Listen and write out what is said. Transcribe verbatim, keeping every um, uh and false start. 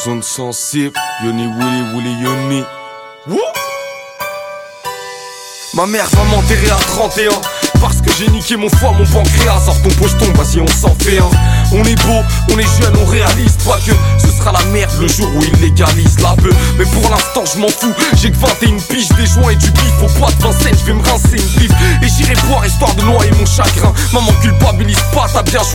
Zone sensible, Yoni Willy Willy Yoni. Wouh. Ma mère va m'enterrer à trente et un parce que j'ai niqué mon foie, mon pancréas. Sors ton pocheton, vas-y on s'en fait un. On est beau, on est jeune, on réalise pas que ce sera la merde le jour où ils légalisent la beuh. Mais pour l'instant je m'en fous, j'ai que vingt et une piges, des joints et du bif. Au bois de Vincennes, je vais me rincer une bif et j'irai boire histoire de noyer mon chagrin. Maman culpabilise pas, t'as bien joué.